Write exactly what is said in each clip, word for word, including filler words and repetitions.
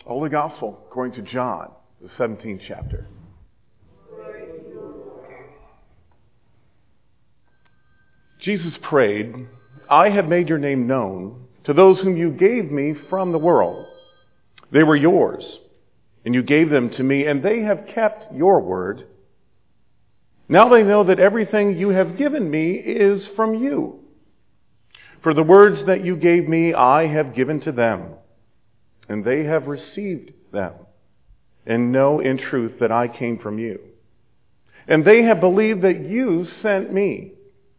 Holy Gospel according to John, the seventeenth chapter. Jesus prayed, I have made your name known to those whom you gave me from the world. They were yours, and you gave them to me, and they have kept your word. Now they know that everything you have given me is from you. For the words that you gave me, I have given to them, and they have received them, and know in truth that I came from you. And they have believed that you sent me.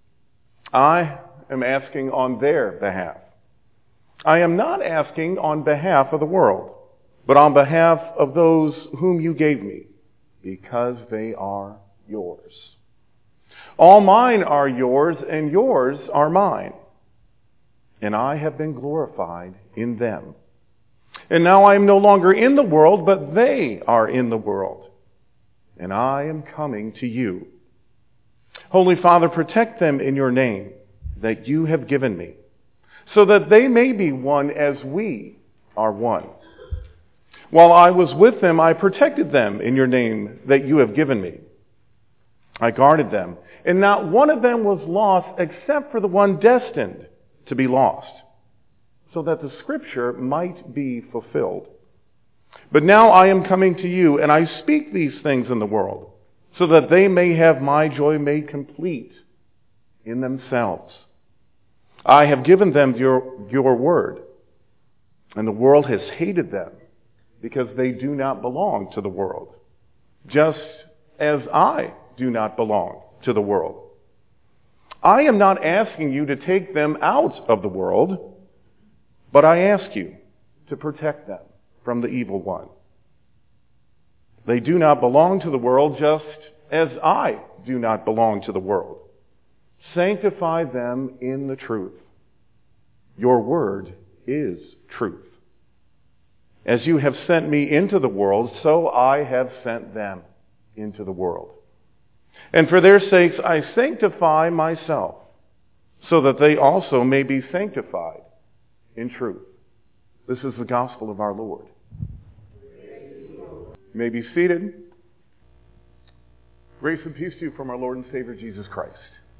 I am asking on their behalf. I am not asking on behalf of the world, but on behalf of those whom you gave me, because they are yours. All mine are yours, and yours are mine. And I have been glorified in them. And now I am no longer in the world, but they are in the world. And I am coming to you. Holy Father, protect them in your name that you have given me, so that they may be one as we are one. While I was with them, I protected them in your name that you have given me. I guarded them, and not one of them was lost except for the one destined to be lost, so that the scripture might be fulfilled. But now I am coming to you, and I speak these things in the world, so that they may have my joy made complete in themselves. I have given them your, your word, and the world has hated them, because they do not belong to the world, just as I do not belong to the world. I am not asking you to take them out of the world, but I ask you to protect them from the evil one. They do not belong to the world, just as I do not belong to the world. Sanctify them in the truth. Your word is truth. As you have sent me into the world, so I have sent them into the world. And for their sakes I sanctify myself, so that they also may be sanctified in truth. This is the gospel of our Lord. You may be seated. Grace and peace to you from our Lord and Savior Jesus Christ.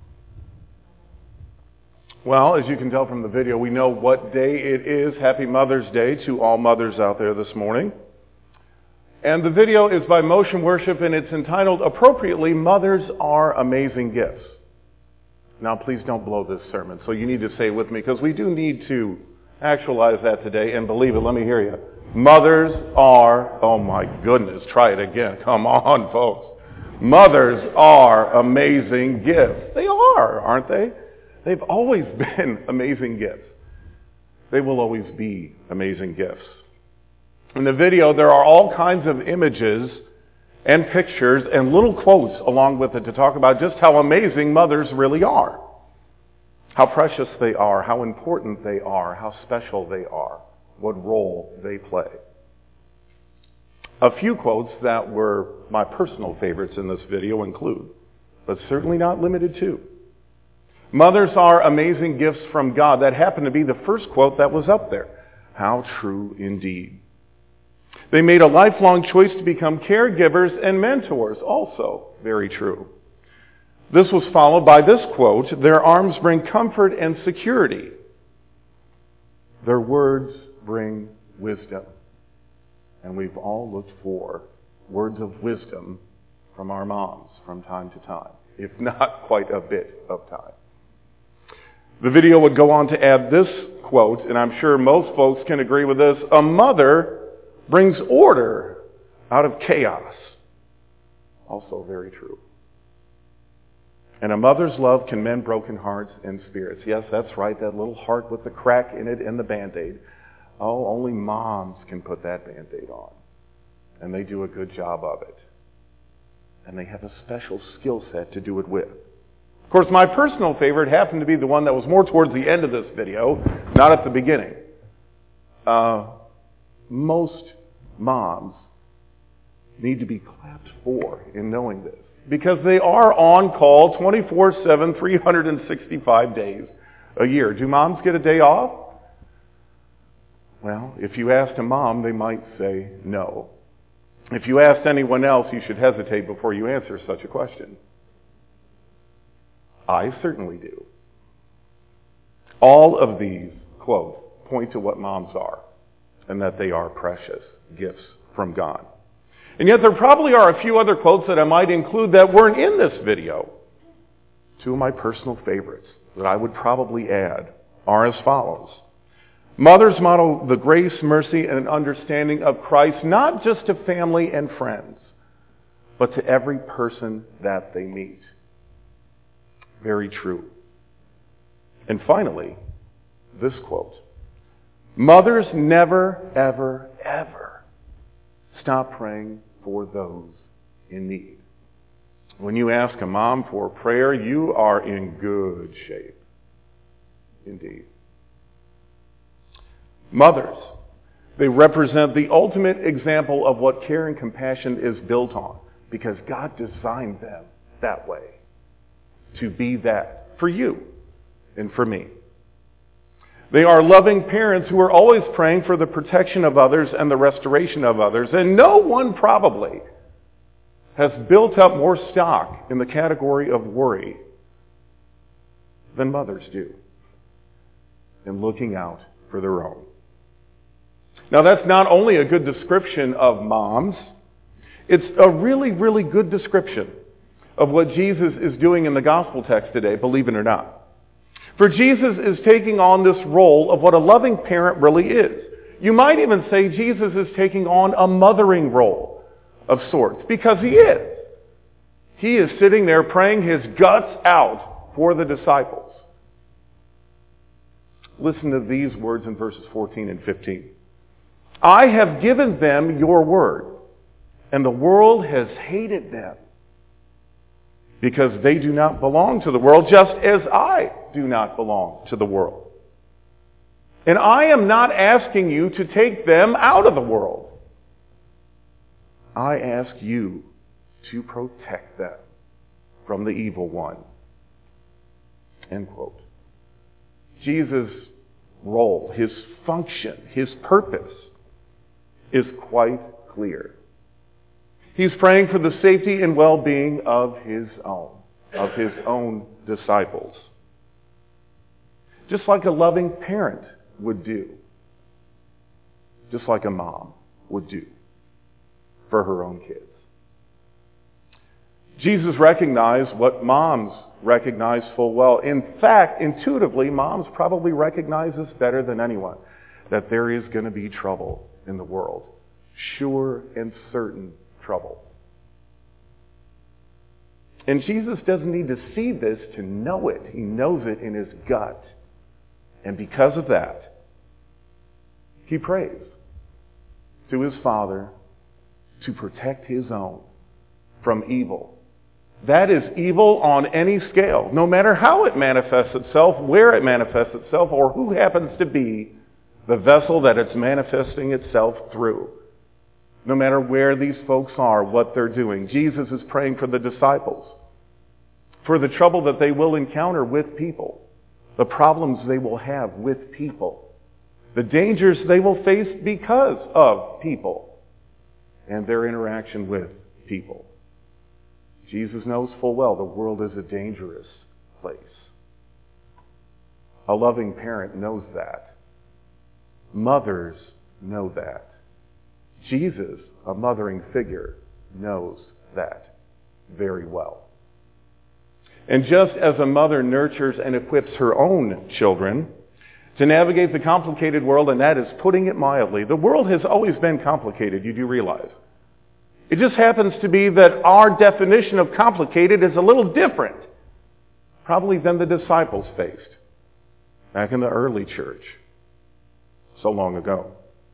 Well, as you can tell from the video, we know what day it is. Happy Mother's Day to all mothers out there this morning. And the video is by Motion Worship, and it's entitled, appropriately, Mothers Are Amazing Gifts. Now, please don't blow this sermon, so you need to say it with me, because we do need to actualize that today, and believe it, let me hear you. Mothers are, oh my goodness, try it again. Come on, folks. Mothers are amazing gifts. They are, aren't they? They've always been amazing gifts. They will always be amazing gifts. In the video, there are all kinds of images and pictures and little quotes along with it to talk about just how amazing mothers really are. How precious they are, how important they are, how special they are, what role they play. A few quotes that were my personal favorites in this video include, but certainly not limited to, mothers are amazing gifts from God. That happened to be the first quote that was up there. How true indeed. They made a lifelong choice to become caregivers and mentors. Also very true. This was followed by this quote, their arms bring comfort and security. Their words bring wisdom. And we've all looked for words of wisdom from our moms from time to time, if not quite a bit of time. The video would go on to add this quote, and I'm sure most folks can agree with this, a mother brings order out of chaos. Also very true. And a mother's love can mend broken hearts and spirits. Yes, that's right, that little heart with the crack in it and the Band-Aid. Oh, only moms can put that Band-Aid on. And they do a good job of it. And they have a special skill set to do it with. Of course, my personal favorite happened to be the one that was more towards the end of this video, not at the beginning. Uh, most moms need to be clapped for in knowing this, because they are on call twenty-four seven, three hundred sixty-five days a year. Do moms get a day off? Well, if you asked a mom, they might say no. If you asked anyone else, you should hesitate before you answer such a question. I certainly do. All of these quotes point to what moms are, and that they are precious gifts from God. And yet there probably are a few other quotes that I might include that weren't in this video. Two of my personal favorites that I would probably add are as follows. Mothers model the grace, mercy, and understanding of Christ not just to family and friends, but to every person that they meet. Very true. And finally, this quote. Mothers never, ever, ever stop praying for those in need. When you ask a mom for prayer, you are in good shape. Indeed. Mothers, they represent the ultimate example of what care and compassion is built on, because God designed them that way, to be that for you and for me. They are loving parents who are always praying for the protection of others and the restoration of others, and no one probably has built up more stock in the category of worry than mothers do in looking out for their own. Now, that's not only a good description of moms, it's a really, really good description of what Jesus is doing in the gospel text today, believe it or not. For Jesus is taking on this role of what a loving parent really is. You might even say Jesus is taking on a mothering role of sorts, because he is. He is sitting there praying his guts out for the disciples. Listen to these words in verses fourteen and fifteen. I have given them your word, and the world has hated them, because they do not belong to the world, just as I do not belong to the world. And I am not asking you to take them out of the world. I ask you to protect them from the evil one. End quote. Jesus' role, his function, his purpose is quite clear. He's praying for the safety and well-being of his own, of his own disciples. Just like a loving parent would do. Just like a mom would do for her own kids. Jesus recognized what moms recognize full well. In fact, intuitively, moms probably recognize this better than anyone, that there is going to be trouble in the world. Sure and certain trouble. And Jesus doesn't need to see this to know it. He knows it in his gut. And because of that, he prays to his Father to protect his own from evil. That is evil on any scale, no matter how it manifests itself, where it manifests itself, or who happens to be the vessel that it's manifesting itself through. No matter where these folks are, what they're doing. Jesus is praying for the disciples, for the trouble that they will encounter with people, the problems they will have with people, the dangers they will face because of people, and their interaction with people. Jesus knows full well the world is a dangerous place. A loving parent knows that. Mothers know that. Jesus, a mothering figure, knows that very well. And just as a mother nurtures and equips her own children to navigate the complicated world, and that is putting it mildly, the world has always been complicated, you do realize. It just happens to be that our definition of complicated is a little different, probably than the disciples faced back in the early church so long ago.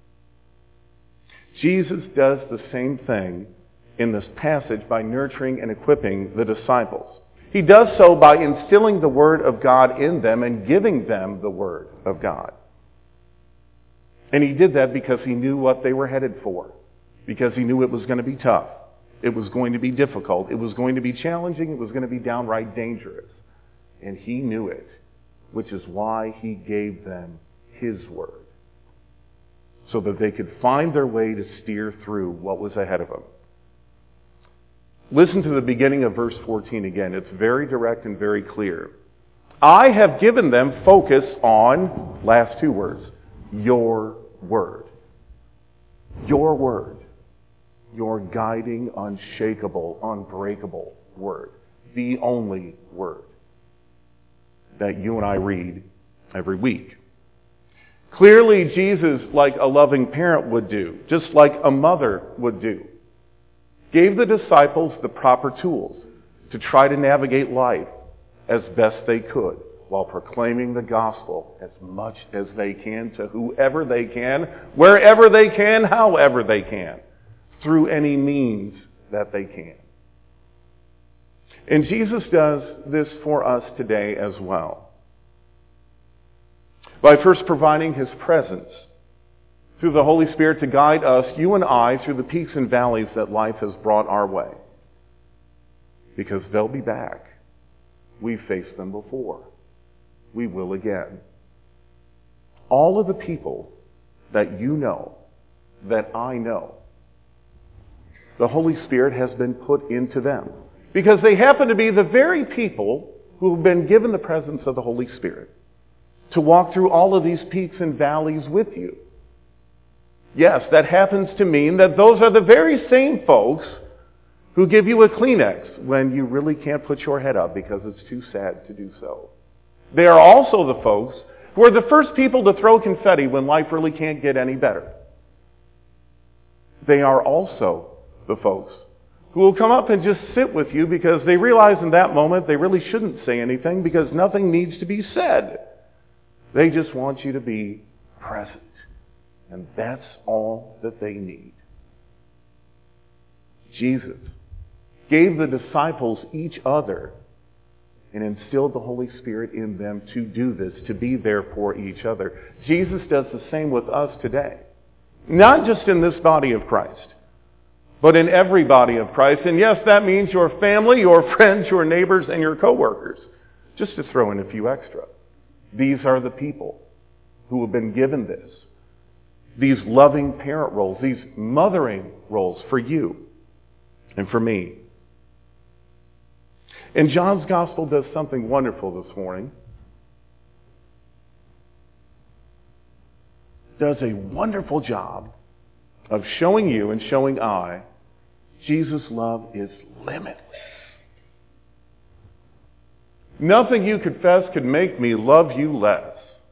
Jesus does the same thing in this passage by nurturing and equipping the disciples. He does so by instilling the Word of God in them and giving them the Word of God. And he did that because he knew what they were headed for. Because he knew it was going to be tough. It was going to be difficult. It was going to be challenging. It was going to be downright dangerous. And he knew it, which is why he gave them his Word. so that they could find their way to steer through what was ahead of them. Listen to the beginning of verse fourteen again. It's very direct and very clear. I have given them focus on, last two words, your word. Your word. Your guiding, unshakable, unbreakable word. The only word that you and I read every week. Clearly, Jesus, like a loving parent would do, just like a mother would do, gave the disciples the proper tools to try to navigate life as best they could while proclaiming the gospel as much as they can to whoever they can, wherever they can, however they can, through any means that they can. And Jesus does this for us today as well, by first providing his presence through the Holy Spirit to guide us, you and I, through the peaks and valleys that life has brought our way. Because they'll be back. We've faced them before. We will again. All of the people that you know, that I know, the Holy Spirit has been put into them. Because they happen to be the very people who have been given the presence of the Holy Spirit to walk through all of these peaks and valleys with you. Yes, that happens to mean that those are the very same folks who give you a Kleenex when you really can't put your head up because it's too sad to do so. They are also the folks who are the first people to throw confetti when life really can't get any better. They are also the folks who will come up and just sit with you because they realize in that moment they really shouldn't say anything because nothing needs to be said. They just want you to be present. And that's all that they need. Jesus gave the disciples each other and instilled the Holy Spirit in them to do this, to be there for each other. Jesus does the same with us today. Not just in this body of Christ, but in every body of Christ. And yes, that means your family, your friends, your neighbors, and your coworkers. Just to throw in a few extra. These are the people who have been given this. These loving parent roles, these mothering roles for you and for me. And John's Gospel does something wonderful this morning. Does a wonderful job of showing you and showing I Jesus' love is limitless. Nothing you confess could make me love you less.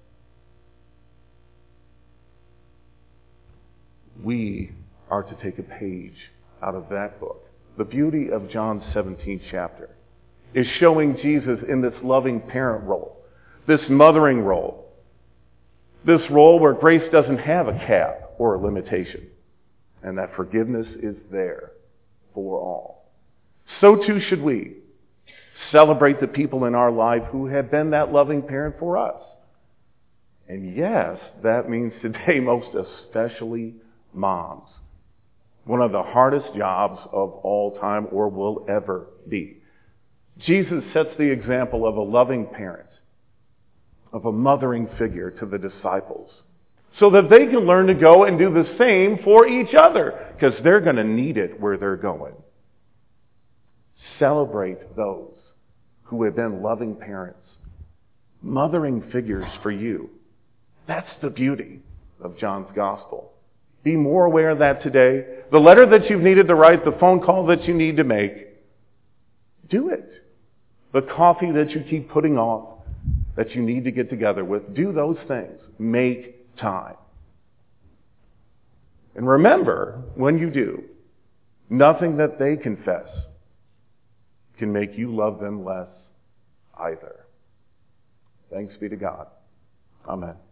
We are to take a page out of that book. The beauty of John's seventeenth chapter is showing Jesus in this loving parent role, this mothering role, this role where grace doesn't have a cap or a limitation, and that forgiveness is there for all. So too should we celebrate the people in our life who have been that loving parent for us. And yes, that means today most especially moms. One of the hardest jobs of all time or will ever be. Jesus sets the example of a loving parent, of a mothering figure to the disciples, so that they can learn to go and do the same for each other, because they're going to need it where they're going. Celebrate those who have been loving parents, mothering figures for you. That's the beauty of John's Gospel. Be more aware of that today. The letter that you've needed to write, the phone call that you need to make, do it. The coffee that you keep putting off, that you need to get together with, do those things. Make time. And remember, when you do, nothing that they confess can make you love them less either. Thanks be to God. Amen.